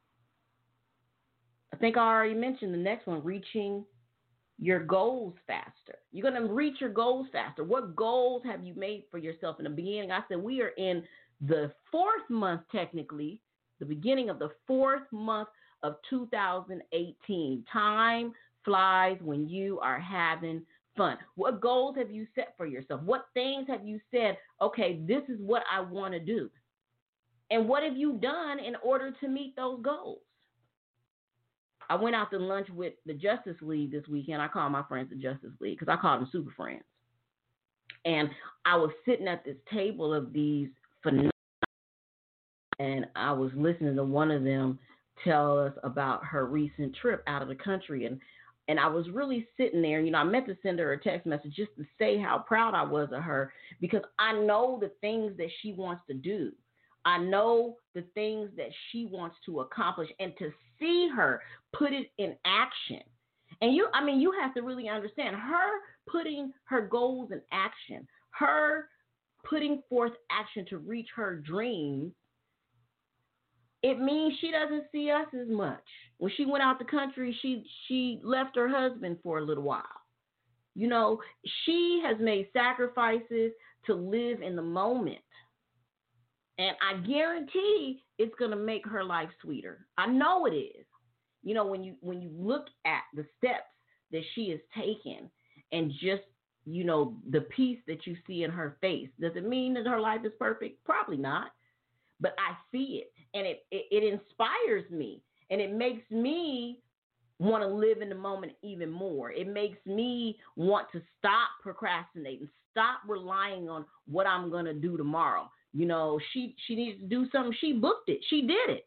I think I already mentioned the next one, reaching your goals faster. You're going to reach your goals faster. What goals have you made for yourself in the beginning? I said we are in the fourth month, technically, the beginning of the fourth month of two thousand eighteen. Time flies when you are having fun. What goals have you set for yourself? What things have you said, okay, this is what I want to do? And what have you done in order to meet those goals? I went out to lunch with the Justice League this weekend. I call my friends the Justice League because I call them super friends. And I was sitting at this table of these phenomenal, and I was listening to one of them tell us about her recent trip out of the country. And, and I was really sitting there, you know, I meant to send her a text message just to say how proud I was of her, because I know the things that she wants to do. I know the things that she wants to accomplish, and to see her put it in action. And you, I mean, you have to really understand her putting her goals in action, her putting forth action to reach her dreams. It means she doesn't see us as much. When she went out the country, she she left her husband for a little while. You know, she has made sacrifices to live in the moment. And I guarantee it's going to make her life sweeter. I know it is. You know, when you when you look at the steps that she has taken, and just, you know, the peace that you see in her face, does it mean that her life is perfect? Probably not. But I see it, and it, it, it inspires me, and it makes me want to live in the moment even more. It makes me want to stop procrastinating, stop relying on what I'm going to do tomorrow. You know, she, she needs to do something. She booked it. She did it.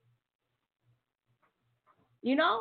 You know,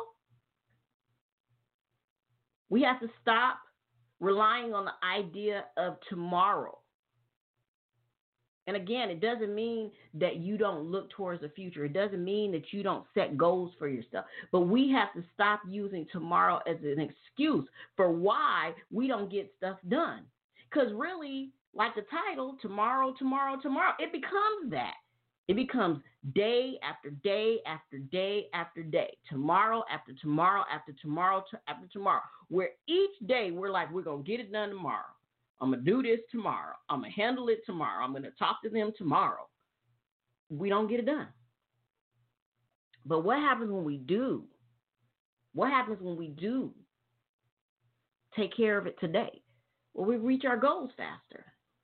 we have to stop relying on the idea of tomorrow. And again, it doesn't mean that you don't look towards the future. It doesn't mean that you don't set goals for yourself. But we have to stop using tomorrow as an excuse for why we don't get stuff done. Because really, like the title, tomorrow, tomorrow, tomorrow, it becomes that. It becomes day after day after day after day, tomorrow after tomorrow after tomorrow after tomorrow, where each day we're like, we're going to get it done tomorrow. I'm going to do this tomorrow. I'm going to handle it tomorrow. I'm going to talk to them tomorrow. We don't get it done. But what happens when we do? What happens when we do take care of it today? Well, we reach our goals faster.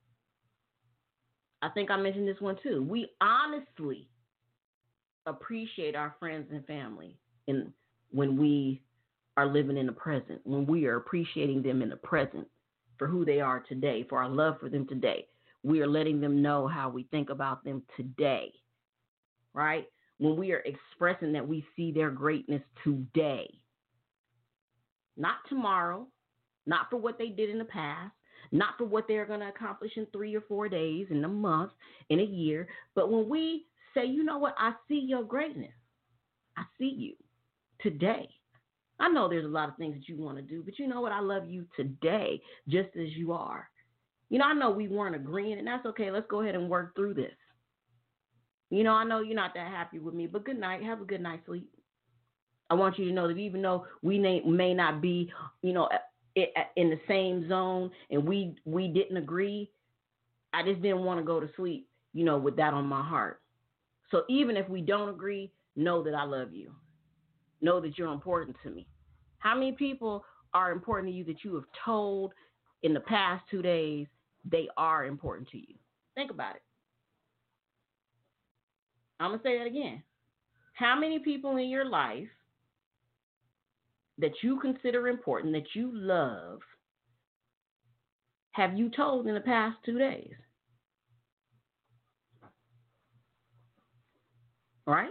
I think I mentioned this one too. We honestly appreciate our friends and family in, when we are living in the present, when we are appreciating them in the present for who they are today, for our love for them today. We are letting them know how we think about them today, right? When we are expressing that we see their greatness today, not tomorrow, not for what they did in the past, not for what they're going to accomplish in three or four days, in a month, in a year, but when we say, you know what, I see your greatness. I see you today. I know there's a lot of things that you want to do, but you know what? I love you today, just as you are. You know, I know we weren't agreeing, and that's okay. Let's go ahead and work through this. You know, I know you're not that happy with me, but good night. Have a good night's sleep. I want you to know that even though we may, may not be, you know, in the same zone, and we we didn't agree, I just didn't want to go to sleep, you know, with that on my heart. So even if we don't agree, know that I love you. Know that you're important to me. How many people are important to you that you have told in the past two days they are important to you? Think about it. I'm going to say that again. How many people in your life that you consider important, that you love, have you told in the past two days? Right?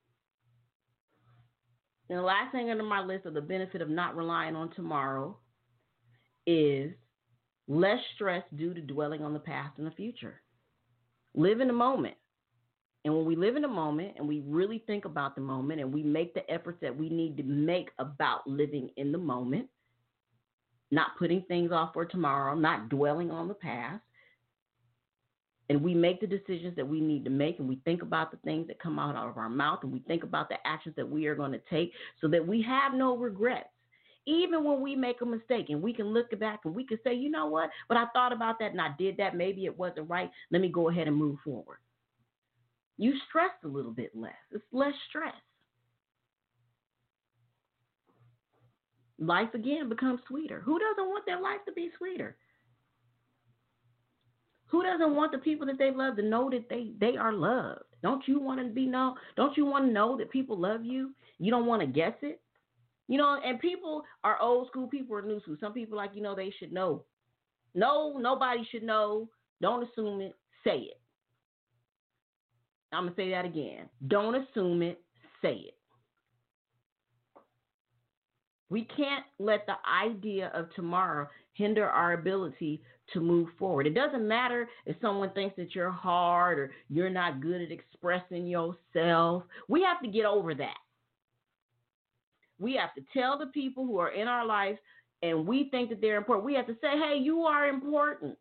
And the last thing under my list of the benefit of not relying on tomorrow is less stress due to dwelling on the past and the future. Live in the moment. And when we live in the moment and we really think about the moment and we make the efforts that we need to make about living in the moment, not putting things off for tomorrow, not dwelling on the past, and we make the decisions that we need to make, and we think about the things that come out of our mouth, and we think about the actions that we are going to take so that we have no regrets. Even when we make a mistake, and we can look back and we can say, you know what, but I thought about that and I did that. Maybe it wasn't right. Let me go ahead and move forward. You stress a little bit less. It's less stress. Life, again, becomes sweeter. Who doesn't want their life to be sweeter? Who doesn't want the people that they love to know that they, they are loved? Don't you want to be know? Don't you want to know that people love you? You don't want to guess it? You know, and people are old school, people are new school. Some people like, you know, they should know. No, nobody should know. Don't assume it. Say it. I'm going to say that again. Don't assume it. Say it. We can't let the idea of tomorrow hinder our ability to move forward. It doesn't matter if someone thinks that you're hard or you're not good at expressing yourself. We have to get over that. We have to tell the people who are in our lives and we think that they're important. We have to say, hey, you are important.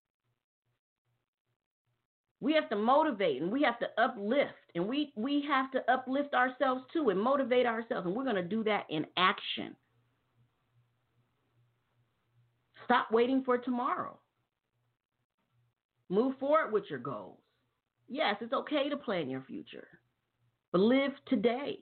We have to motivate and we have to uplift and we, we have to uplift ourselves too and motivate ourselves. And we're going to do that in action. Stop waiting for tomorrow. Move forward with your goals. Yes, it's okay to plan your future, but live today.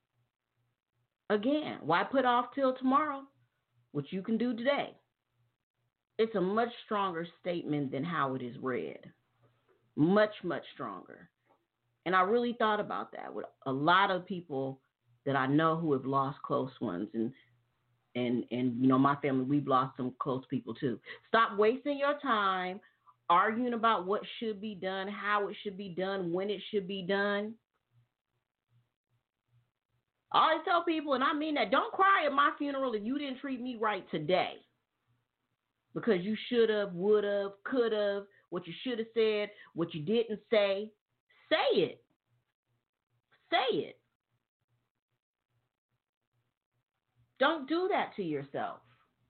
Again, why put off till tomorrow what you can do today? It's a much stronger statement than how it is read. Much, much stronger. And I really thought about that with a lot of people that I know who have lost close ones. And, and, and you know, my family, we've lost some close people too. Stop wasting your time arguing about what should be done, how it should be done, when it should be done. I always tell people, and I mean that, don't cry at my funeral if you didn't treat me right today. Because you should have, would have, could have, what you should have said, what you didn't say. Say it. Say it. Don't do that to yourself.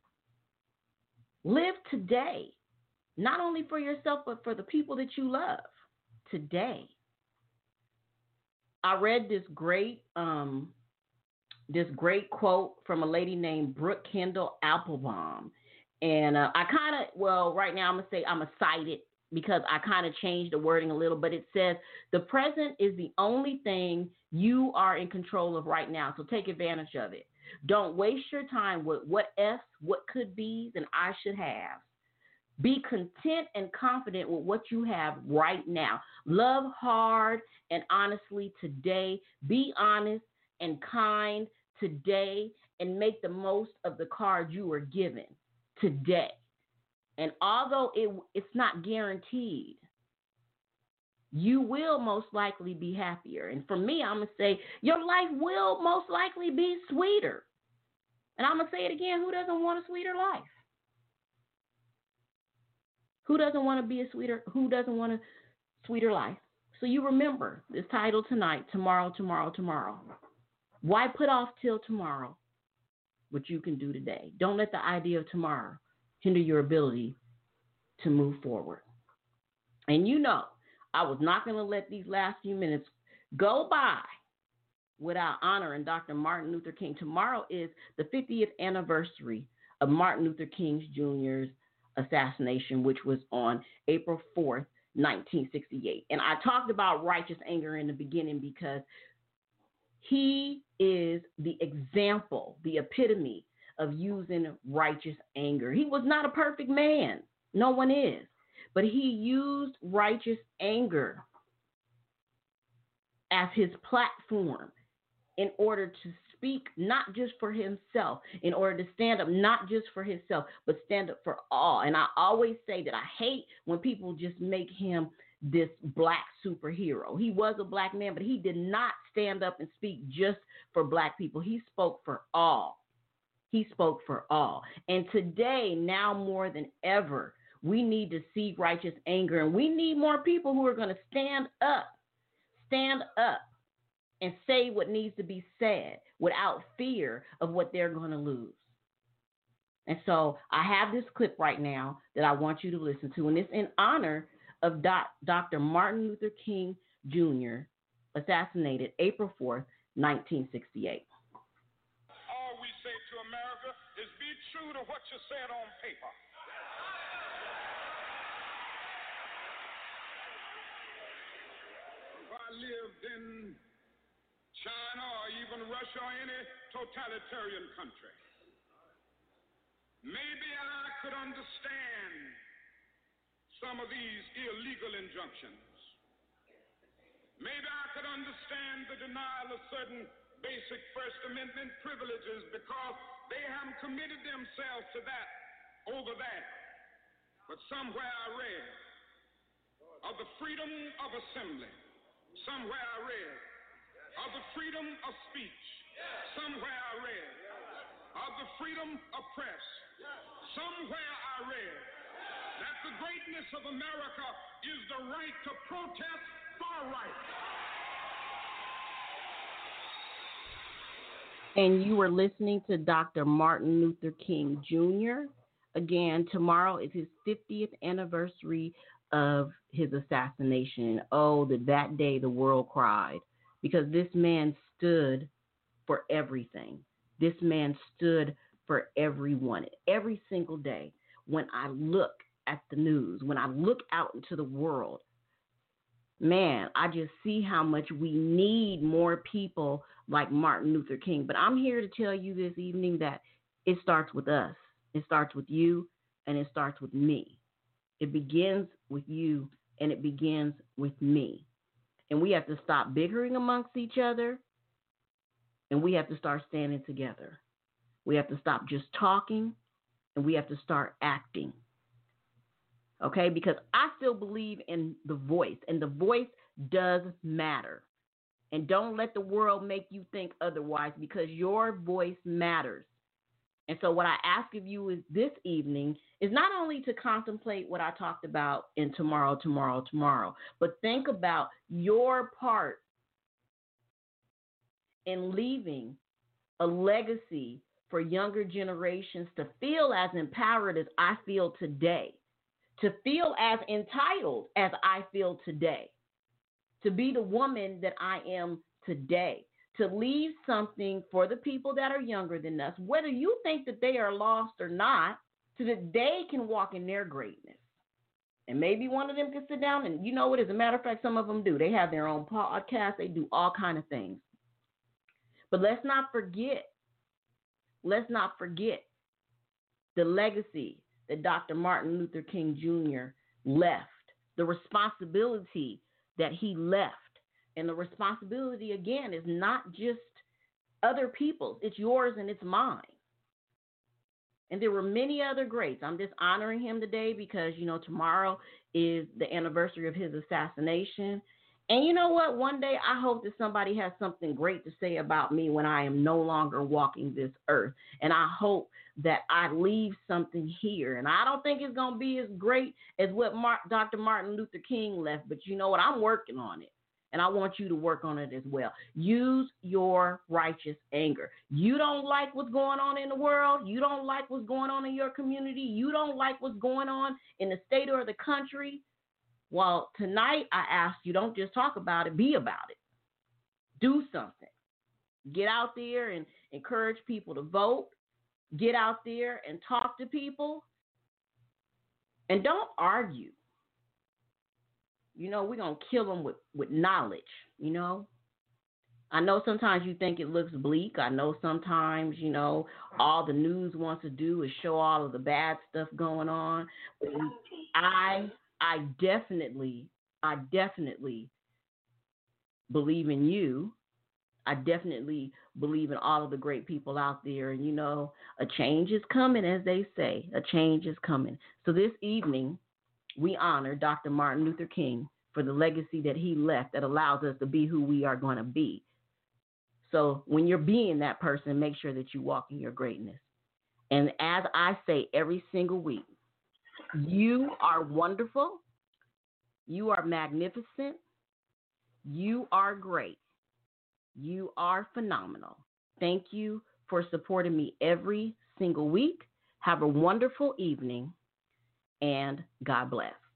Live today. Not only for yourself, but for the people that you love today. I read this great, um, this great quote from a lady named Brooke Kendall Applebaum. And uh, I kind of, well, right now I'm going to say I'm going to cite it because I kind of changed the wording a little, but it says, the present is the only thing you are in control of right now. So take advantage of it. Don't waste your time with what ifs, what could be, and I should have. Be content and confident with what you have right now. Love hard and honestly today. Be honest and kind today and make the most of the card you were given today. And although it, it's not guaranteed, you will most likely be happier. And for me, I'm going to say your life will most likely be sweeter. And I'm going to say it again. Who doesn't want a sweeter life? Who doesn't want to be a sweeter, who doesn't want a sweeter life? So you remember this title tonight, tomorrow, tomorrow, tomorrow. Why put off till tomorrow what you can do today? Don't let the idea of tomorrow hinder your ability to move forward. And you know, I was not going to let these last few minutes go by without honoring Doctor Martin Luther King. Tomorrow is the fiftieth anniversary of Martin Luther King Junior's assassination, which was on April fourth, nineteen sixty-eight. And I talked about righteous anger in the beginning because he is the example, the epitome of using righteous anger. He was not a perfect man. No one is. But he used righteous anger as his platform in order to speak not just for himself, in order to stand up not just for himself, but stand up for all. And I always say that I hate when people just make him this black superhero. He was a black man, but he did not stand up and speak just for black people. He spoke for all. He spoke for all. And today, now more than ever, we need to see righteous anger, and we need more people who are going to stand up, stand up and say what needs to be said without fear of what they're going to lose. And so I have this clip right now that I want you to listen to, and it's in honor of Doc, Doctor Martin Luther King Junior, assassinated April fourth, nineteen sixty-eight. All we say to America is be true to what you said on paper. If I lived in China or even Russia or any totalitarian country, maybe I could understand some of these illegal injunctions. Maybe I could understand the denial of certain basic First Amendment privileges because they haven't committed themselves to that over that. But somewhere I read of the freedom of assembly. Somewhere I read of the freedom of speech. Somewhere I read of the freedom of press. Somewhere I read that the greatness of America is the right to protest for rights. And you were listening to Doctor Martin Luther King Junior Again, tomorrow is his fiftieth anniversary of his assassination. Oh, that that day the world cried, because this man stood for everything. This man stood for everyone. Every single day when I look at the news, when I look out into the world, man, I just see how much we need more people like Martin Luther King. But I'm here to tell you this evening that it starts with us. It starts with you, and it starts with me. It begins with you, and it begins with me. And we have to stop bickering amongst each other, and we have to start standing together. We have to stop just talking, and we have to start acting. Okay? Because I still believe in the voice, and the voice does matter. And don't let the world make you think otherwise, because your voice matters. And so what I ask of you is this evening is not only to contemplate what I talked about in tomorrow, tomorrow, tomorrow, but think about your part in leaving a legacy for younger generations to feel as empowered as I feel today, to feel as entitled as I feel today, to be the woman that I am today, to leave something for the people that are younger than us, whether you think that they are lost or not, so that they can walk in their greatness. And maybe one of them can sit down and, you know what, as a matter of fact, some of them do. They have their own podcast. They do all kind of things. But let's not forget, let's not forget the legacy that Doctor Martin Luther King Junior left, the responsibility that he left. And the responsibility, again, is not just other people's. It's yours and it's mine. And there were many other greats. I'm just honoring him today because, you know, tomorrow is the anniversary of his assassination. And you know what? One day I hope that somebody has something great to say about me when I am no longer walking this earth. And I hope that I leave something here. And I don't think it's going to be as great as what Mar- Doctor Martin Luther King left. But you know what? I'm working on it. And I want you to work on it as well. Use your righteous anger. You don't like what's going on in the world. You don't like what's going on in your community. You don't like what's going on in the state or the country. Well, tonight I ask you, don't just talk about it, be about it. Do something. Get out there and encourage people to vote. Get out there and talk to people. And don't argue. You know, we're going to kill them with, with knowledge, you know. I know sometimes you think it looks bleak. I know sometimes, you know, all the news wants to do is show all of the bad stuff going on. But I, I definitely, I definitely believe in you. I definitely believe in all of the great people out there. And, you know, a change is coming, as they say. A change is coming. So this evening, we honor Doctor Martin Luther King for the legacy that he left that allows us to be who we are going to be. So when you're being that person, make sure that you walk in your greatness. And as I say every single week, you are wonderful. You are magnificent. You are great. You are phenomenal. Thank you for supporting me every single week. Have a wonderful evening. And God bless.